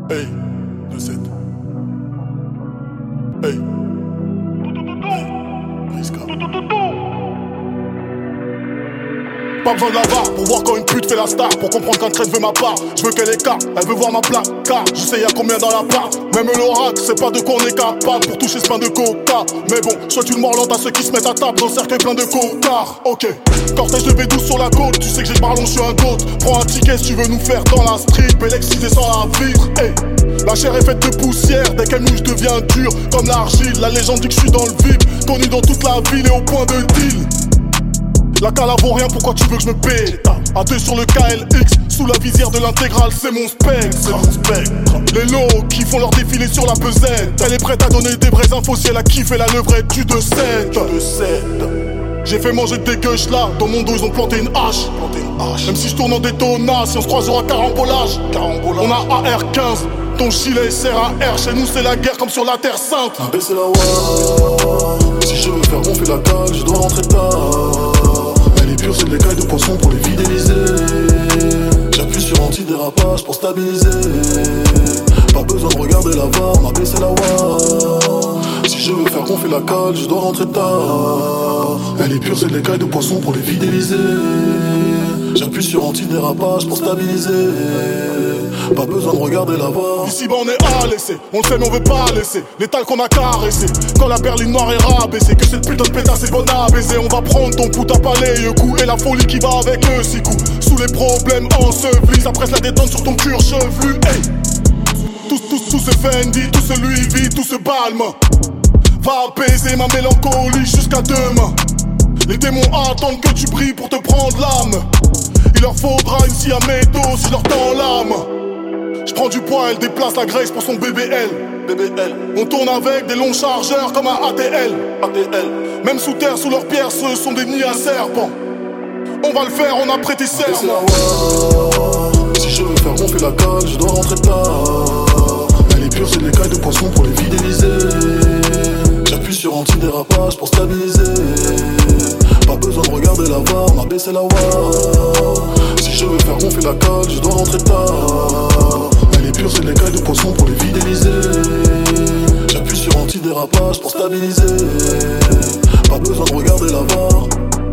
Hey, 2-7. Hey. Risca. Pas besoin de la barre pour voir quand une pute fait la star. Pour comprendre qu'un traite veut ma part. Je veux qu'elle écarte, elle veut voir ma plaque. Car je sais y'a combien dans la part. Même l'oracle, c'est pas de quoi on est capable pour toucher ce pain de coca. Mais bon, souhaite une mort lente à ceux qui se mettent à table dans un cercueil plein de cocards. Ok, cortège de B12 sur la côte. Tu sais que j'ai le marlon, je suis un goat. Prends un ticket si tu veux nous faire dans la strip. Et l'ex descend la vitre. Hey. La chair est faite de poussière, dès qu'elle mouche devient dure comme l'argile. La légende dit que je suis dans le vide, connu dans toute la ville et au point de deal. La cala vaut rien, pourquoi tu veux que je me paie? A deux sur le KLX, sous la visière de l'intégrale, c'est mon spectre. Les lots qui font leur défilé sur la pesette. Elle est prête à donner des vraies infos si elle a kiffé la levrette du 2-7. J'ai fait manger des gueuches là, dans mon dos ils ont planté une hache. Même si je tourne en détonnage, si on se croise aura carambolage. On a AR-15, ton gilet sert à R. Chez nous c'est la guerre comme sur la terre sainte. Baisser la wa. Si je veux faire gonfler la cale, je dois rentrer tard. Elle est pure, c'est de l'écaille de poisson pour les fidéliser. J'appuie sur anti-dérapage pour stabiliser. Pas besoin de regarder la VAR, m'a baissé la wa. Si je veux faire gonfler la cale, je dois rentrer tard. Elle est pure, c'est de l'écaille de poisson pour les fidéliser. J'appuie sur anti-dérapage pour stabiliser. Pas besoin de regarder la VAR. Ici bah on est à laisser, on le sait mais on veut pas laisser. L'étal qu'on a caressé, quand la berline noire est rabaissée. Que cette putain de pétasse est bonne à baiser. On va prendre ton coup, t'as pas les coups. Et la folie qui va avec le 6 coups. Sous les problèmes ensevelis, ça presse la détente sur ton cuir chevelu. Hey. Tout ce Fendi, tout ce Louis V, tout ce Balme va apaiser ma mélancolie jusqu'à demain. Les démons attendent que tu brilles pour te prendre l'âme. Il leur faudra une scie à métaux si leur tend l'âme. J'prends du poids, elle déplace la graisse pour son BBL. On tourne avec des longs chargeurs comme un ATL. Même sous terre, sous leurs pierres, ce sont des nids à serpents. On va le faire, on a prêté serment. Si je veux faire gonfler la cale, je dois rentrer tard. Elle est pure, c'est de l'écaille de poisson pour les fidéliser. J'appuie sur anti-dérapage pour stabiliser. Pas besoin de regarder la VAR, m'a baissé la wa. Si je veux faire gonfler la cale, je dois rentrer tard. Elle est pure, c'est de l'écaille de poisson pour les fidéliser. J'appuie sur anti-dérapage pour stabiliser. Pas besoin de regarder la VAR.